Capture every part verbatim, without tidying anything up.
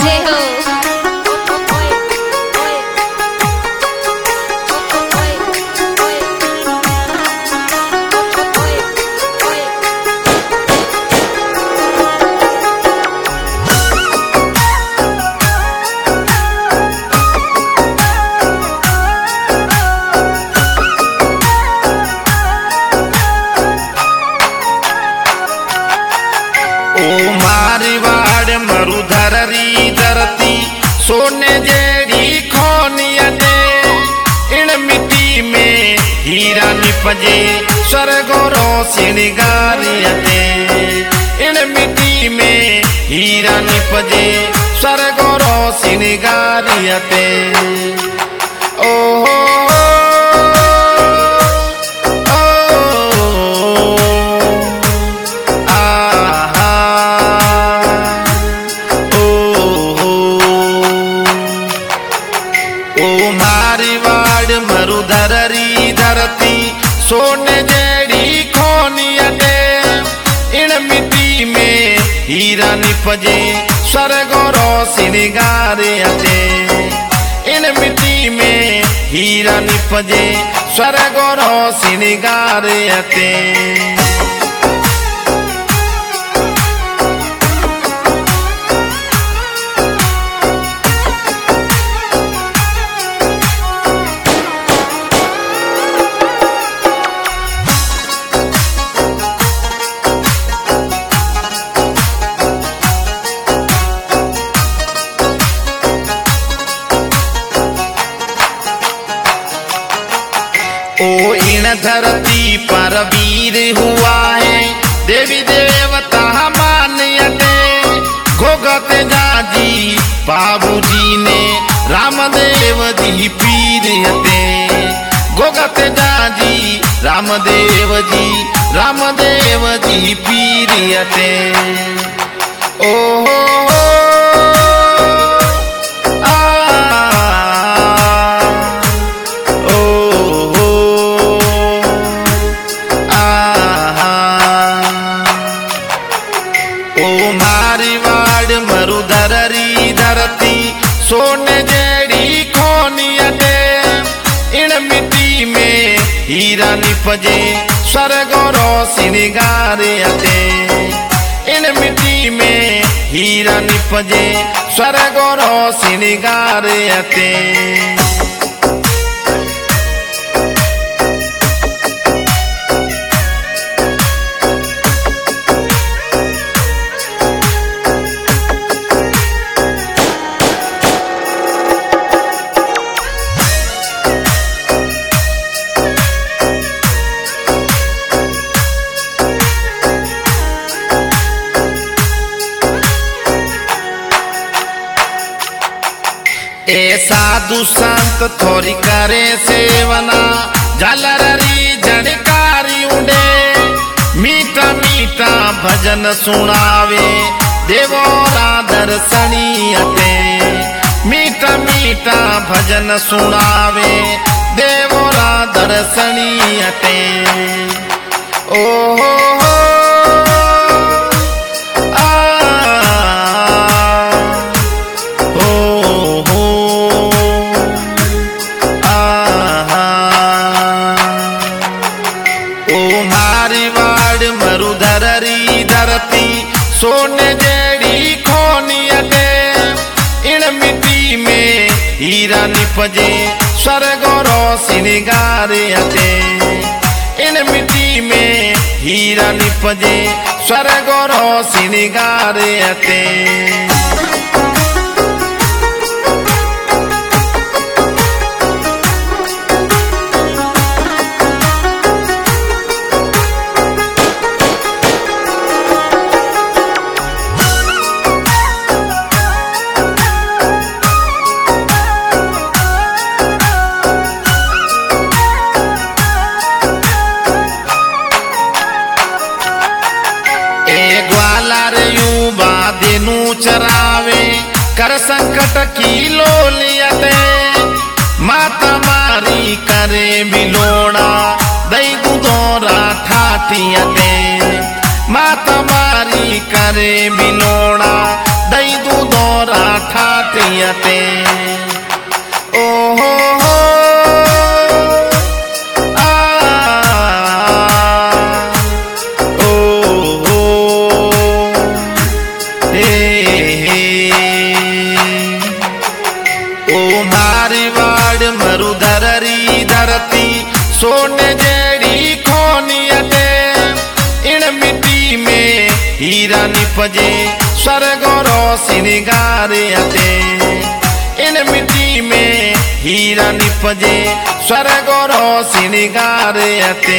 जय हो। मरुधररी धरती सोने जेड़ी खोनिया दे इन मिट्टी में हीरा निपजे स्वर्गों श्रृंगारिया दे इन मिट्टी में हीरा निपजे स्वर्गों श्रृंगारिया दे ओहो मरुधररी धरती सोने जेड़ी खोनिया दे इन मिट्टी में हीरा निपजे स्वर्गों श्रृंगारिया दे इन मिट्टी में हीरा निपजे स्वर्गों श्रृंगारिया दे ओ इन धरती पर वीर हुआ है देवी देवता मान्यते घोगत जाजी बाबूजी ने रामदेव जी पीर हते घोगत जाजी रामदेव जी रामदेव जी पीर हते ओहो मरुधररी धरती सोने जेड़ी खोनिया दे इन मिट्टी में हीरा निपजे स्वर्गों श्रृंगारिया दे इन मिट्टी में हीरा निपजे स्वर्गों श्रृंगारिया दे ए साधु संत थोड़ी करे सेवना झालररी झड़कारी उड़े मीठा मीठा भजन सुनावे देवोरा दर्शनी अते मीठा मीठा भजन सुनावे देवोरा दर्शनी अते ओहो मरुधररी धरती सोने जेड़ी खोनिया दे इन मिट्टी में हीरा निपजे स्वर्गों श्रृंगारिया दे इन मिट्टी में हीरा निपजे स्वर्गों श्रृंगारिया दे चरावे कर संकट की लोलिया दे माता मारी करे बिलोड़ा दई गुदोरा ठाठिया दे माता मारी करे बिलोड़ा दई गुदोरा ठा ढोलियते ओ हो हो आ ओ हो हे हे ओ मारी वाड़ मरुधररी धरती सोने जेड़ी खोनियते इन मिट्टी में हीरा निपजे स्वर्गोरो सिंगारियते इन मिट्टी में हीरा निपजे स्वर्गोरो सिंगारियते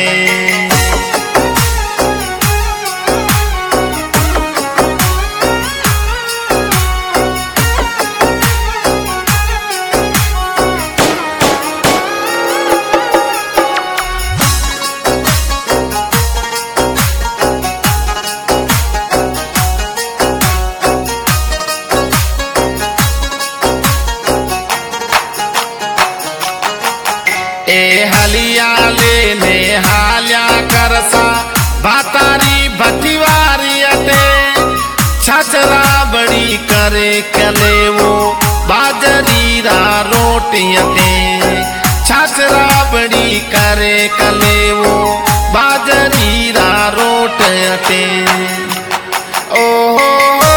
ए हलिया लेने हाल्या करसा बातारी भटिवारियते छचरा बड़ी करे कले वो बाजरीरा रोटियते छचरा बड़ी करे कले वो बाजरीरा रोटियते ओ हो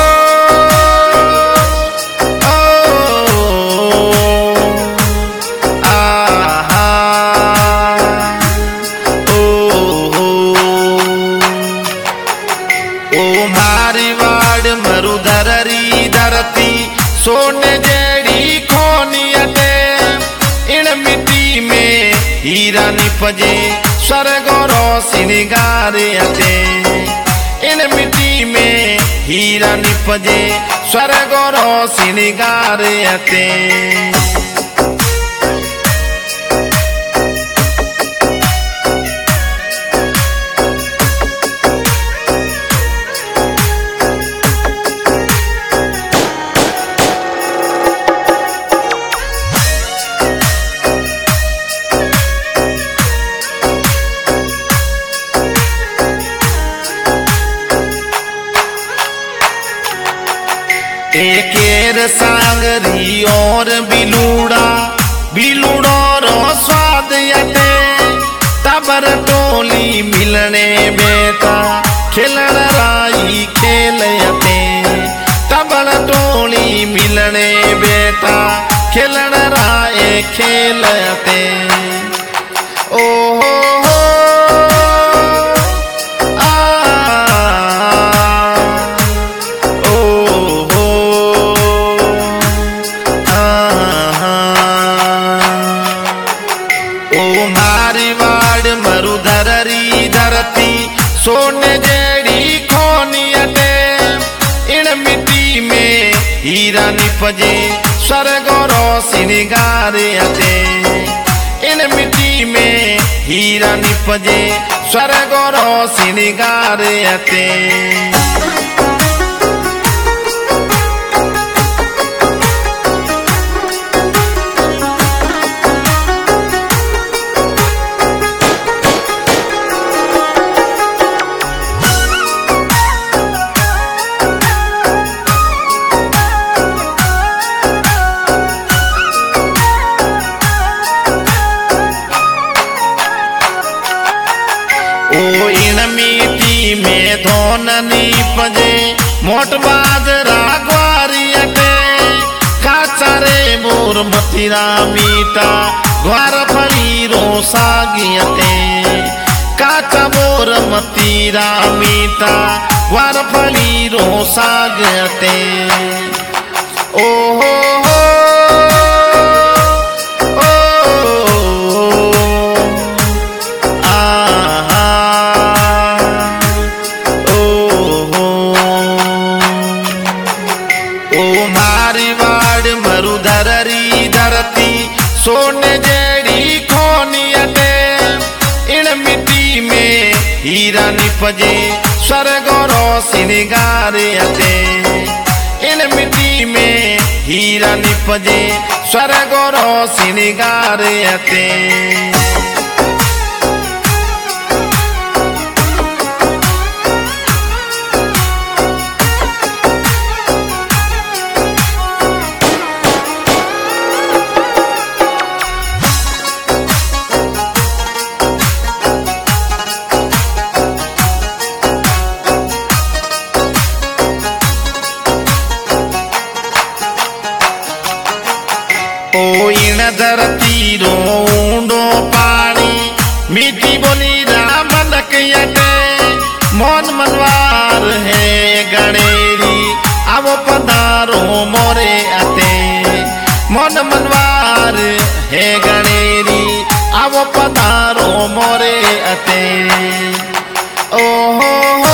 मरुधररी धरती सोने जेड़ी खोनियते इन मिट्टी में हीरा निपजे स्वर्गोरो सिंगारियते इन मिट्टी में हीरा निपजे स्वर्गोरो सिंगारियते एकेर सांगरी और बिलूड़ा बिलूड़ो रो स्वाद यते तबर टोली मिलने बेटा खिलण राई खेल यते तबर टोली मिलने बेटा खिलण राय खेल यते ओ हो हो मरुधररी धरती सोने जेड़ी खोनियते इन मिट्टी में हीरा निपजे स्वर्गोरो सिंगारियते इन मिट्टी में हीरा निपजे स्वर्गोरो सिंगारियते ओ इन मिट्टी में धोन निपजे मोट बाजरा ग्वारियते काचरे मोर मथिरा मीठा ग्वार फली रो सागियते काचा मोर मथिरा मीठा ग्वार फली रो सागियते ओ हो हो मरुधररी धरती सोने जेड़ी खोनियते इन मिट्टी में हीरा निपजे स्वर्गोरो सिंगारियते इन मिट्टी में हीरा निपजे स्वर्गोरो सिंगारियते ओ इन धरती रो ऊंडो पानी मीठी बोली रामन कयटे मोन मनवार है गणेरी आवो पधारो मोरे अते मोन मनवार है गणेरी आवो पधारो मोरे अते ओ हो हो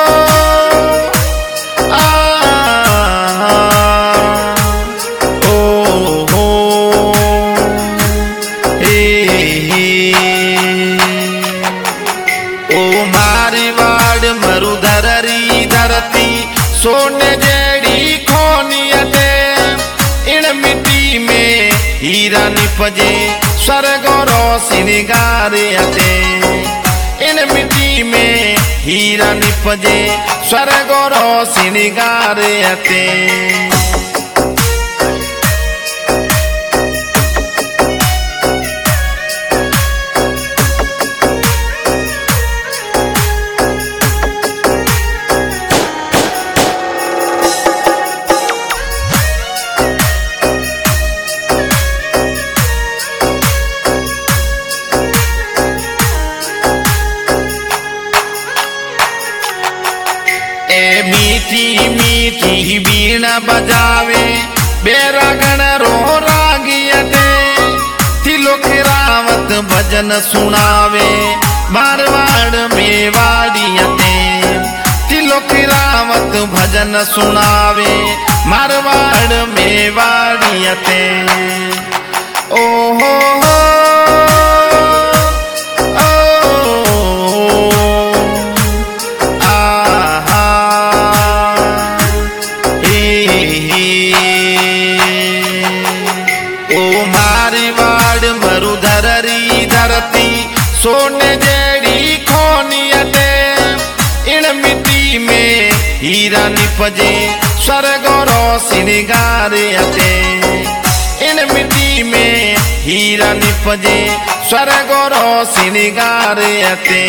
सोने जेड़ी खोनियते इन मिट्टी में हीरा निपजे स्वर्ग रोशनिगारे अते इन मिट्टी में हीरा निपजे स्वर्ग रोशनिगारे अते मीठी मीठी बीना बजावे बेरा गण रो रागियते तिलोक रावत भजन सुनावे मारवाड़ में वाड़ियते तिलोक रावत भजन सुनावे मारवाड़ में वाड़ियते ओ हो हो सोने जेड़ी खोनियते इन मिट्टी में हीरा निपजे स्वर्ग रोशनिगारे अते इन मिट्टी में हीरा निपजे स्वर्ग रोशनिगारे अते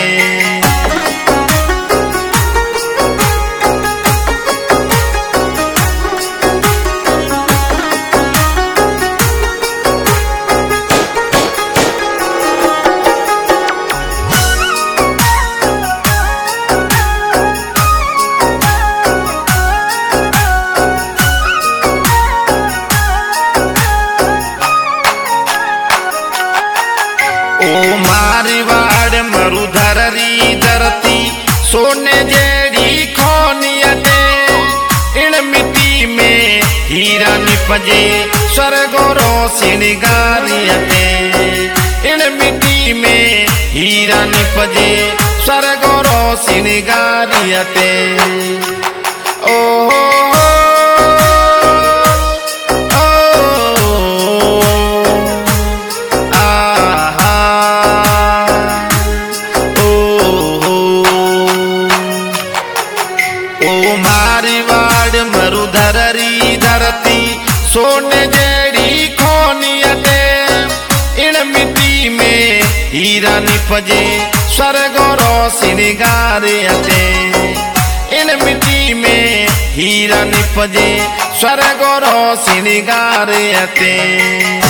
सोने जेड़ी खोनियते इन मिट्टी में हीरा निपजे स्वर्ग रोशनिगारियते इन मिट्टी में हीरा निपजे स्वर्ग रोशनिगारियते ओ हो सोने जेड़ी खोनियते इन मिट्टी में हीरा निपजे स्वर्ग रोशनिगारे अते इन मिट्टी में हीरा निपजे स्वर्ग रोशनिगारे अते।